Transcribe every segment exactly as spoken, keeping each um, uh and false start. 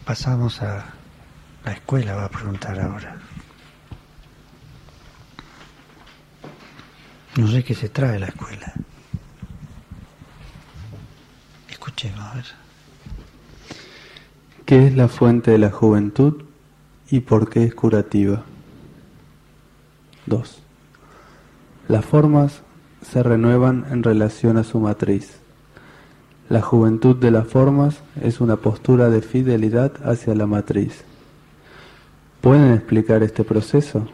pasamos a la escuela, va a preguntar ahora. No sé qué se trae la escuela. Escuchemos, a ver. ¿Qué es la fuente de la juventud y por qué es curativa? dos. Las formas se renuevan en relación a su matriz. La juventud de las formas es una postura de fidelidad hacia la matriz. ¿Pueden explicar este proceso?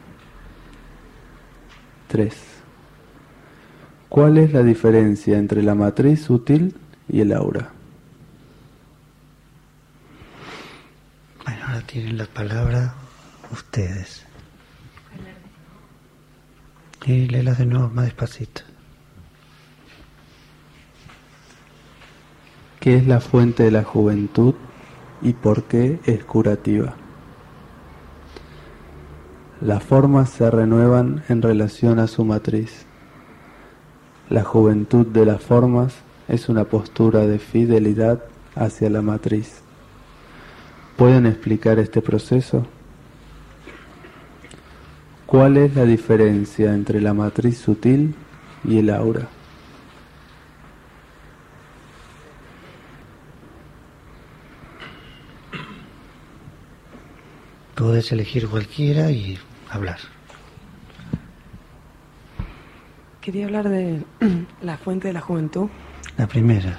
tres. ¿Cuál es la diferencia entre la matriz sutil y el aura? Bueno, ahora tienen la palabra ustedes. Y léelas de nuevo más despacito. ¿Qué es la fuente de la juventud y por qué es curativa? Las formas se renuevan en relación a su matriz. La juventud de las formas es una postura de fidelidad hacia la matriz. ¿Pueden explicar este proceso? ¿Cuál es la diferencia entre la matriz sutil y el aura? Podés elegir cualquiera y hablar. Quería hablar de la fuente de la juventud. La primera.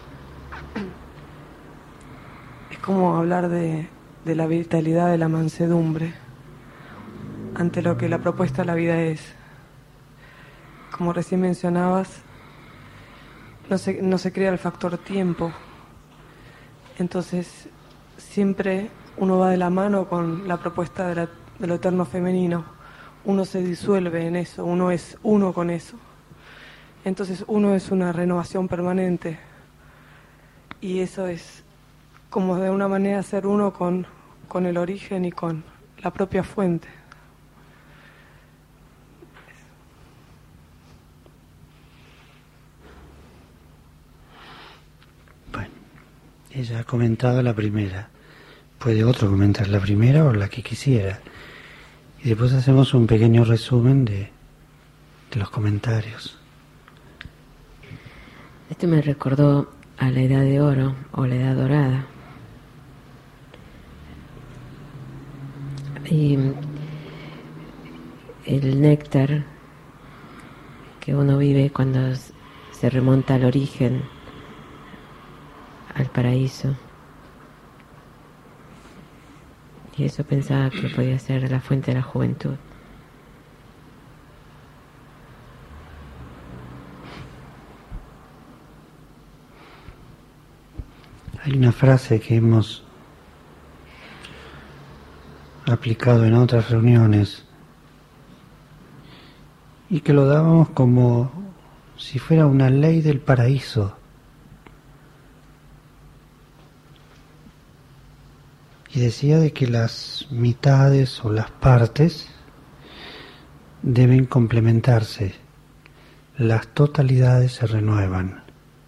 Es como hablar de, de la vitalidad de la mansedumbre ante lo que la propuesta de la vida es. Como recién mencionabas, no se, no se crea el factor tiempo. Entonces, siempre uno va de la mano con la propuesta de, la, de lo eterno femenino. Uno se disuelve en eso, uno es uno con eso. Entonces uno es una renovación permanente. Y eso es como de una manera ser uno con, con el origen y con la propia fuente. Bueno, ella ha comentado la primera. Puede otro comentar la primera o la que quisiera. Y después hacemos un pequeño resumen de, de los comentarios. Esto me recordó a la Edad de Oro o la Edad Dorada. Y el néctar que uno vive cuando se remonta al origen, al paraíso. Y eso pensaba que podía ser la fuente de la juventud. Hay una frase que hemos aplicado en otras reuniones y que lo dábamos como si fuera una ley del paraíso. Y decía de que las mitades o las partes deben complementarse, las totalidades se renuevan.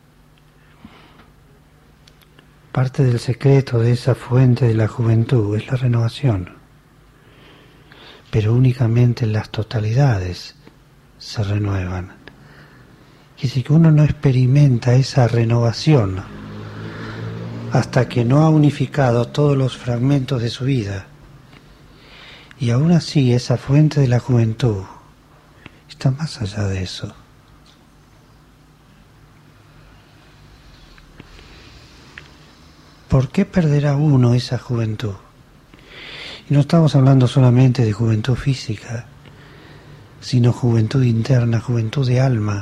Parte del secreto de esa fuente de la juventud es la renovación, pero únicamente las totalidades se renuevan. Y si uno no experimenta esa renovación hasta que no ha unificado todos los fragmentos de su vida, y aún así esa fuente de la juventud está más allá de eso. ¿Por qué perderá uno esa juventud? Y no estamos hablando solamente de juventud física, sino juventud interna, juventud de alma.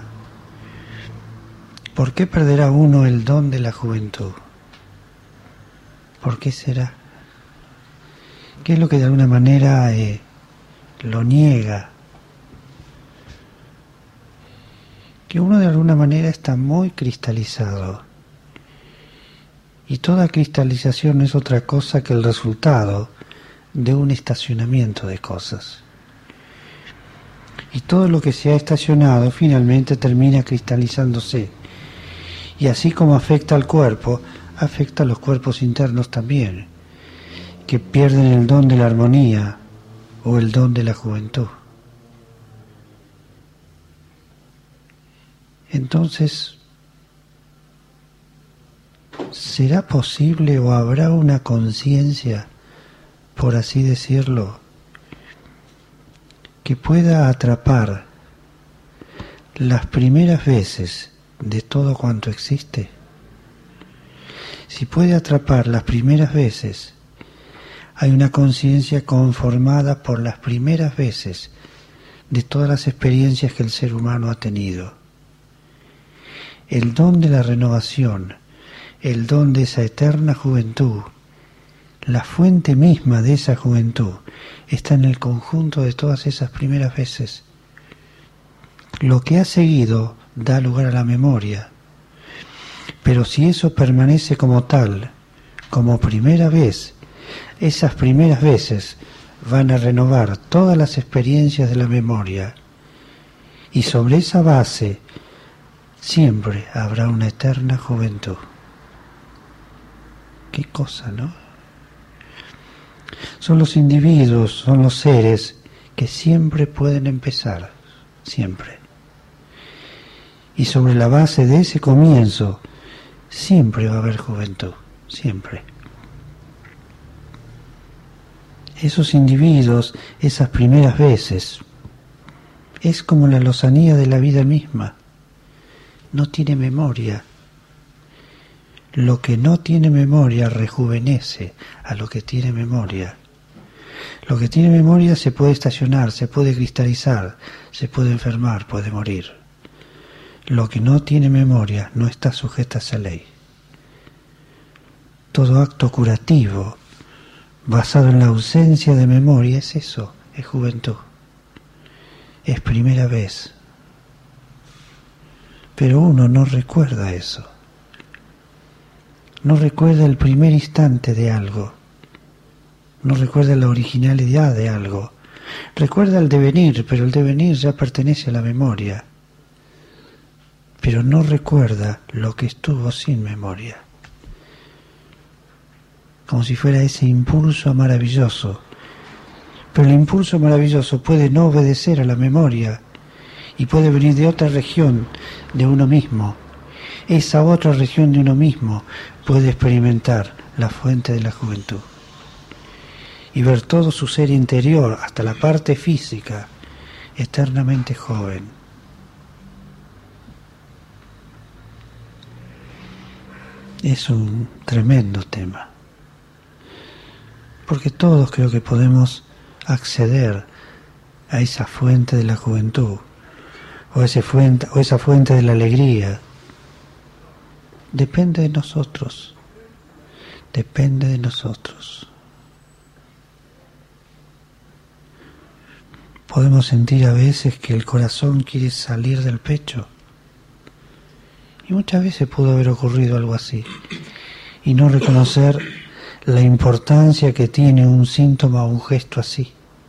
¿Por qué perderá uno el don de la juventud? ¿Por qué será? ¿Qué es lo que de alguna manera eh, lo niega? Que uno de alguna manera está muy cristalizado. Y toda cristalización no es otra cosa que el resultado de un estacionamiento de cosas. Y todo lo que se ha estacionado finalmente termina cristalizándose. Y así como afecta al cuerpo, afecta a los cuerpos internos también. que pierden el don de la armonía o el don de la juventud. Entonces, ¿será posible o habrá una conciencia, por así decirlo, que pueda atrapar las primeras veces de todo cuanto existe? Si puede atrapar las primeras veces, hay una conciencia conformada por las primeras veces de todas las experiencias que el ser humano ha tenido. El don de la renovación, el don de esa eterna juventud, la fuente misma de esa juventud, está en el conjunto de todas esas primeras veces. Lo que ha seguido da lugar a la memoria, pero si eso permanece como tal, como primera vez, esas primeras veces van a renovar todas las experiencias de la memoria, y sobre esa base siempre habrá una eterna juventud. Qué cosa, ¿no? Son los individuos, son los seres que siempre pueden empezar, siempre. Y sobre la base de ese comienzo, siempre va a haber juventud, siempre. Esos individuos, esas primeras veces, es como la lozanía de la vida misma. No tiene memoria. Lo que no tiene memoria rejuvenece a lo que tiene memoria. Lo que tiene memoria se puede estacionar, se puede cristalizar, se puede enfermar, puede morir. Lo que no tiene memoria no está sujeto a esa ley. Todo acto curativo basado en la ausencia de memoria es eso, es juventud. Es primera vez. Pero uno no recuerda eso. No recuerda el primer instante de algo. No recuerda la originalidad de algo. Recuerda el devenir, pero el devenir ya pertenece a la memoria. Pero no recuerda lo que estuvo sin memoria. Como si fuera ese impulso maravilloso. Pero el impulso maravilloso puede no obedecer a la memoria y puede venir de otra región de uno mismo. Esa otra región de uno mismo puede experimentar la fuente de la juventud y ver todo su ser interior, hasta la parte física, eternamente joven. Es un tremendo tema, porque todos creo que podemos acceder a esa fuente de la juventud, o, ese fuente, o esa fuente de la alegría. Depende de nosotros, depende de nosotros. Podemos sentir a veces que el corazón quiere salir del pecho, y muchas veces pudo haber ocurrido algo así, y no reconocer la importancia que tiene un síntoma o un gesto así.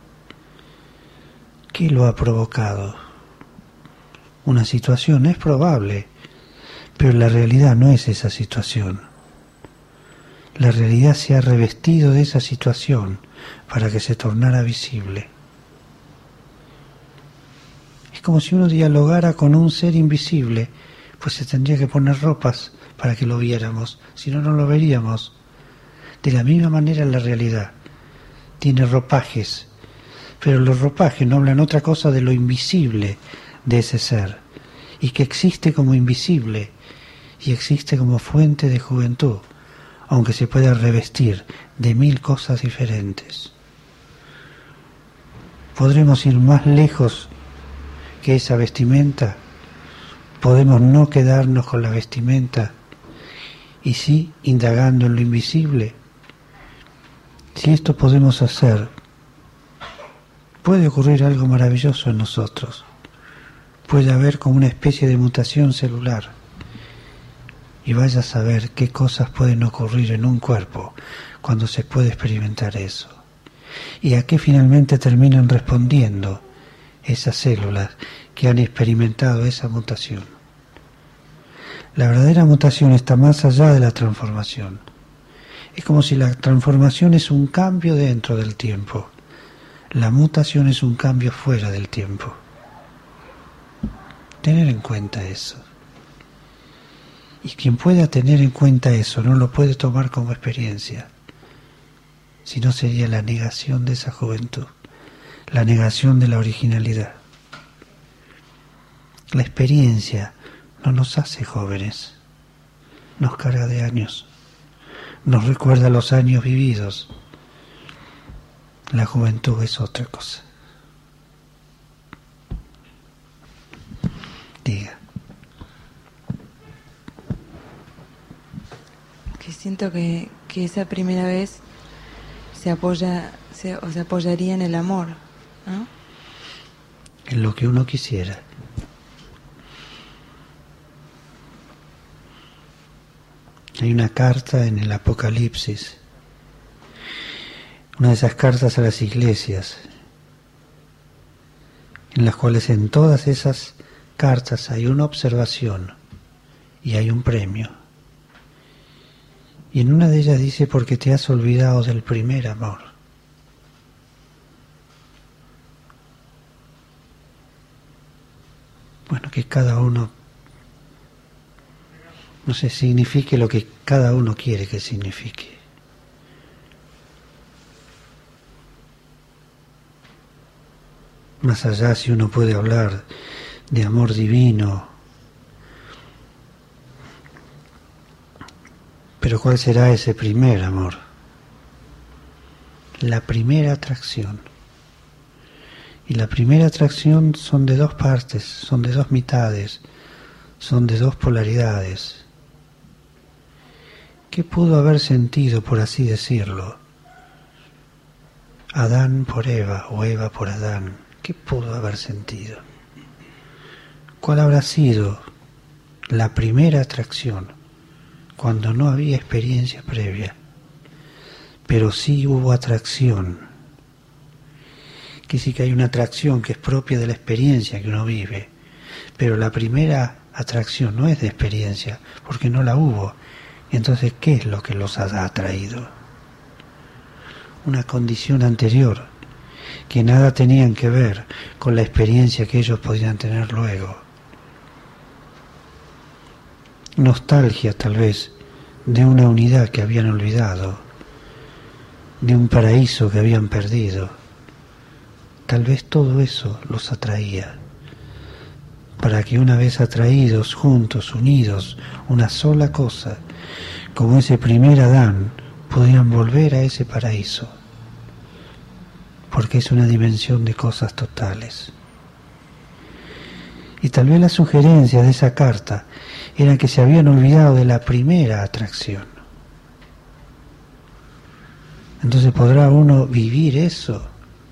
¿Qué lo ha provocado? Una situación, es probable, pero la realidad no es esa situación. La realidad se ha revestido de esa situación para que se tornara visible. Es como si uno dialogara con un ser invisible, pues se tendría que poner ropas para que lo viéramos, si no, no lo veríamos. De la misma manera la realidad tiene ropajes, pero los ropajes no hablan otra cosa de lo invisible de ese ser, y que existe como invisible, y existe como fuente de juventud, aunque se pueda revestir de mil cosas diferentes. ¿Podremos ir más lejos que esa vestimenta? ¿Podemos no quedarnos con la vestimenta y sí indagando en lo invisible? Si esto podemos hacer, puede ocurrir algo maravilloso en nosotros. Puede haber como una especie de mutación celular. Y vaya a saber qué cosas pueden ocurrir en un cuerpo cuando se puede experimentar eso. Y a qué finalmente terminan respondiendo esas células que han experimentado esa mutación. La verdadera mutación está más allá de la transformación. Es como si la transformación es un cambio dentro del tiempo. La mutación es un cambio fuera del tiempo. Tener en cuenta eso. Y quien pueda tener en cuenta eso no lo puede tomar como experiencia, sino sería la negación de esa juventud, la negación de la originalidad. La experiencia no nos hace jóvenes, nos carga de años, nos recuerda los años vividos. La juventud es otra cosa. Diga. Que siento que, que esa primera vez se apoya, se, o se apoyaría en el amor, ¿no? En lo que uno quisiera. Hay una carta en el Apocalipsis, una de esas cartas a las iglesias, en las cuales en todas esas cartas hay una observación y hay un premio. Y en una de ellas dice, porque te has olvidado del primer amor. Bueno, que cada uno, no sé, signifique lo que cada uno quiere que signifique. Más allá, si uno puede hablar de amor divino, pero ¿cuál será ese primer amor? La primera atracción. Y la primera atracción son de dos partes, son de dos mitades, son de dos polaridades. ¿Qué pudo haber sentido, por así decirlo, Adán por Eva o Eva por Adán? ¿Qué pudo haber sentido? ¿Cuál habrá sido la primera atracción cuando no había experiencia previa? Pero sí hubo atracción. Que sí que hay una atracción que es propia de la experiencia que uno vive, pero la primera atracción no es de experiencia, porque no la hubo. Entonces, ¿qué es lo que los ha atraído? Una condición anterior, que nada tenían que ver con la experiencia que ellos podían tener luego. Nostalgia, tal vez, de una unidad que habían olvidado, de un paraíso que habían perdido. Tal vez todo eso los atraía, para que una vez atraídos, juntos, unidos, una sola cosa, como ese primer Adán, podían volver a ese paraíso, porque es una dimensión de cosas totales. Y tal vez la sugerencia de esa carta era que se habían olvidado de la primera atracción. Entonces, ¿podrá uno vivir eso?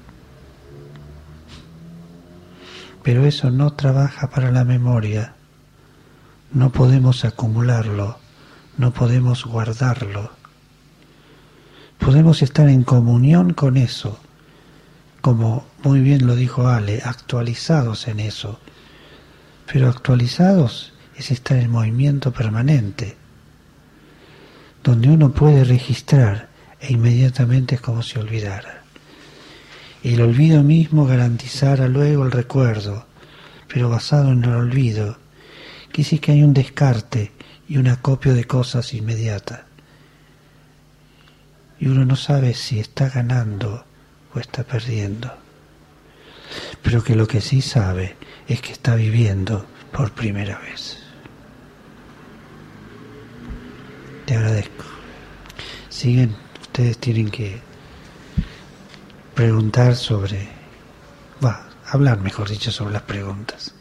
Pero eso no trabaja para la memoria. No podemos acumularlo, no podemos guardarlo. Podemos estar en comunión con eso, como muy bien lo dijo Ale, actualizados en eso. Pero actualizados es estar en movimiento permanente, donde uno puede registrar e inmediatamente es como si olvidara. El olvido mismo garantizará luego el recuerdo, pero basado en el olvido, que sí que hay un descarte y un acopio de cosas inmediata. Y uno no sabe si está ganando o está perdiendo. Pero que lo que sí sabe es que está viviendo por primera vez. Te agradezco. Siguen, ustedes tienen que preguntar sobre, va, hablar mejor dicho sobre las preguntas.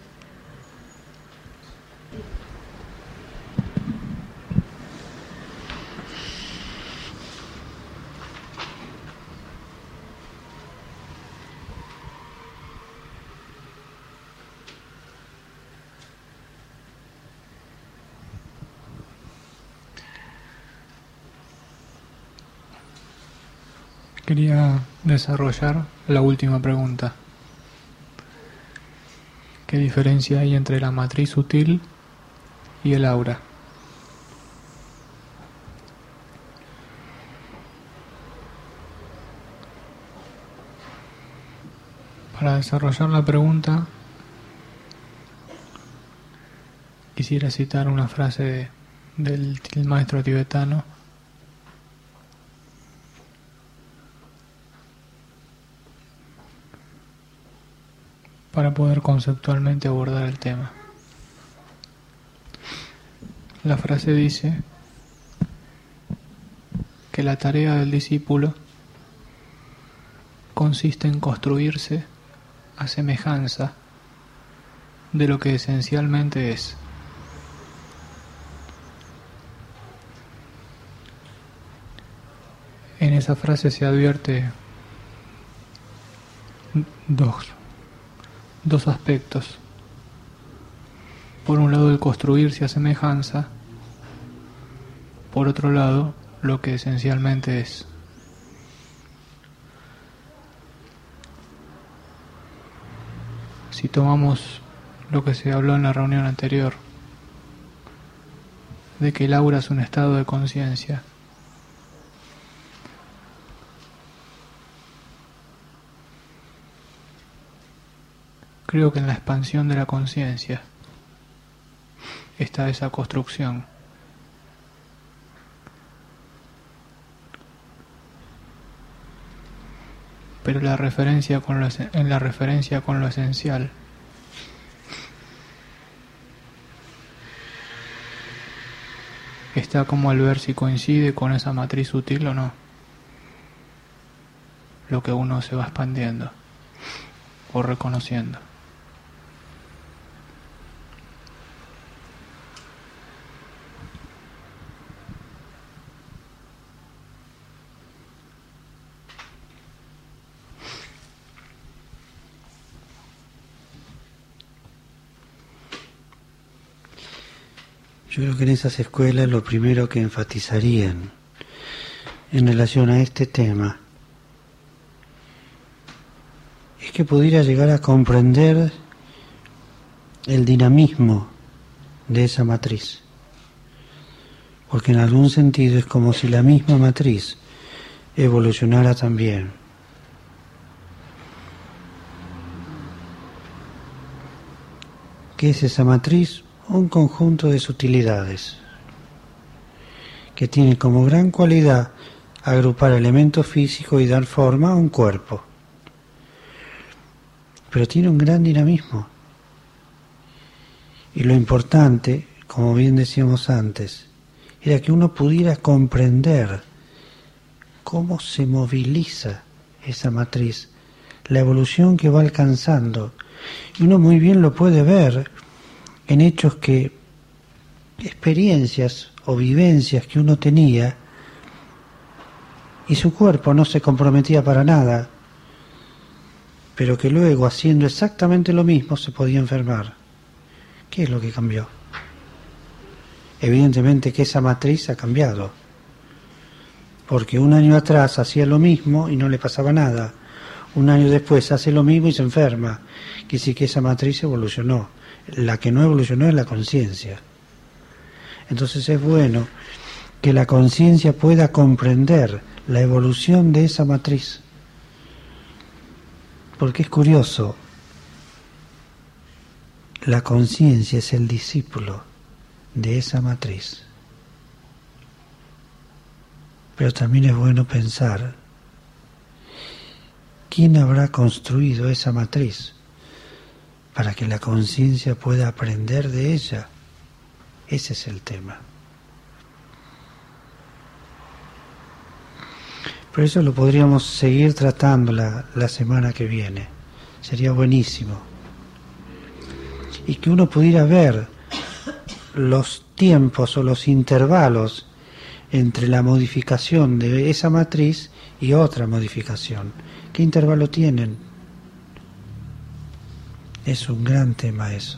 Quería desarrollar la última pregunta. ¿Qué diferencia hay entre la matriz sutil y el aura? Para desarrollar la pregunta, quisiera citar una frase de, del, del maestro tibetano. Para poder conceptualmente abordar el tema. La frase dice que la tarea del discípulo consiste en construirse a semejanza de lo que esencialmente es. En esa frase se advierte dos, dos aspectos. Por un lado, el construirse a semejanza. Por otro lado, lo que esencialmente es. Si tomamos lo que se habló en la reunión anterior, de que el aura es un estado de conciencia, creo que en la expansión de la conciencia está esa construcción. Pero la referencia con lo, en la referencia con lo esencial está como al ver si coincide con esa matriz sutil o no, lo que uno se va expandiendo o reconociendo. Yo creo que en esas escuelas lo primero que enfatizarían en relación a este tema es que pudiera llegar a comprender el dinamismo de esa matriz, porque en algún sentido es como si la misma matriz evolucionara también. ¿Qué es esa matriz? Un conjunto de sutilidades que tiene como gran cualidad agrupar elementos físicos y dar forma a un cuerpo. Pero tiene un gran dinamismo. Y lo importante, como bien decíamos antes, era que uno pudiera comprender cómo se moviliza esa matriz, la evolución que va alcanzando. Y uno muy bien lo puede ver en hechos que, experiencias o vivencias que uno tenía, y su cuerpo no se comprometía para nada, pero que luego, haciendo exactamente lo mismo, se podía enfermar. ¿Qué es lo que cambió? Evidentemente que esa matriz ha cambiado, porque un año atrás hacía lo mismo y no le pasaba nada, un año después hace lo mismo y se enferma. Quiere decir que esa matriz evolucionó. La que no evolucionó es la conciencia. Entonces es bueno que la conciencia pueda comprender la evolución de esa matriz, porque es curioso, la conciencia es el discípulo de esa matriz, pero también es bueno pensar quién habrá construido esa matriz para que la conciencia pueda aprender de ella. Ese es el tema. Por eso lo podríamos seguir tratando la, la semana que viene. Sería buenísimo. Y que uno pudiera ver los tiempos o los intervalos entre la modificación de esa matriz y otra modificación. ¿Qué intervalo tienen? Es un gran tema eso.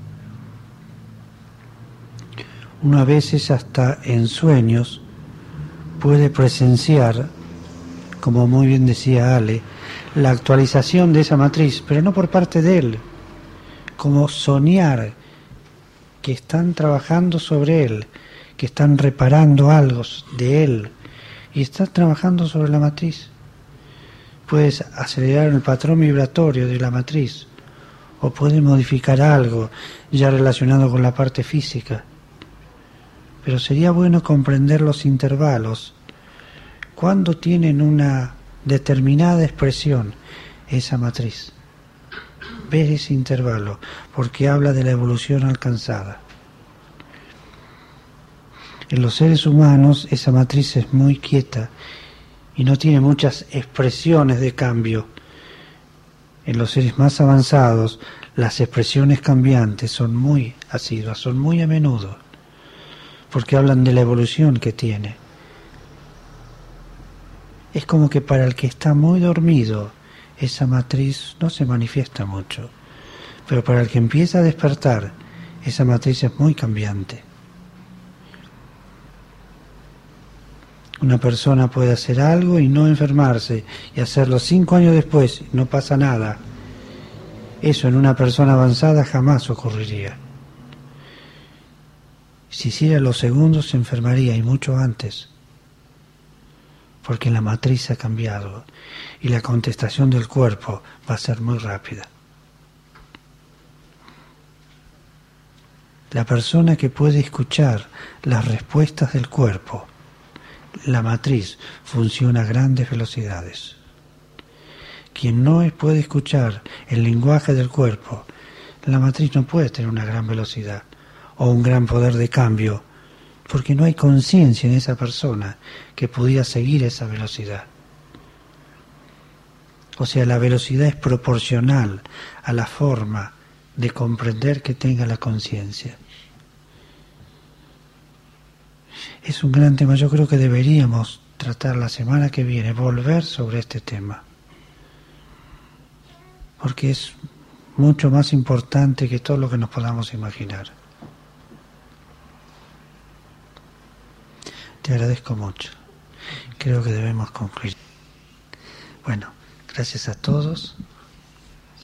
Uno a veces hasta en sueños puede presenciar, como muy bien decía Ale, la actualización de esa matriz, pero no por parte de él, como soñar que están trabajando sobre él, que están reparando algo de él y están trabajando sobre la matriz. puedes acelerar el patrón vibratorio de la matriz, o puedes modificar algo ya relacionado con la parte física. Pero sería bueno comprender los intervalos, cuando tienen una determinada expresión esa matriz. Ver ese intervalo, porque habla de la evolución alcanzada. En los seres humanos esa matriz es muy quieta y no tiene muchas expresiones de cambio. En los seres más avanzados, las expresiones cambiantes son muy asiduas, son muy a menudo, porque hablan de la evolución que tiene. Es como que para el que está muy dormido, esa matriz no se manifiesta mucho, pero para el que empieza a despertar, esa matriz es muy cambiante. Una persona puede hacer algo y no enfermarse, y hacerlo cinco años después, y no pasa nada. Eso en una persona avanzada jamás ocurriría. Si hiciera los segundos se enfermaría, y mucho antes, porque la matriz ha cambiado, y la contestación del cuerpo va a ser muy rápida. La persona que puede escuchar las respuestas del cuerpo, la matriz funciona a grandes velocidades. Quien no puede escuchar el lenguaje del cuerpo, la matriz no puede tener una gran velocidad o un gran poder de cambio, porque no hay conciencia en esa persona que pudiera seguir esa velocidad. O sea, la velocidad es proporcional a la forma de comprender que tenga la conciencia. Es un gran tema, yo creo que deberíamos tratar la semana que viene, volver sobre este tema, porque es mucho más importante que todo lo que nos podamos imaginar. Te agradezco mucho. Creo que debemos concluir. Bueno, gracias a todos.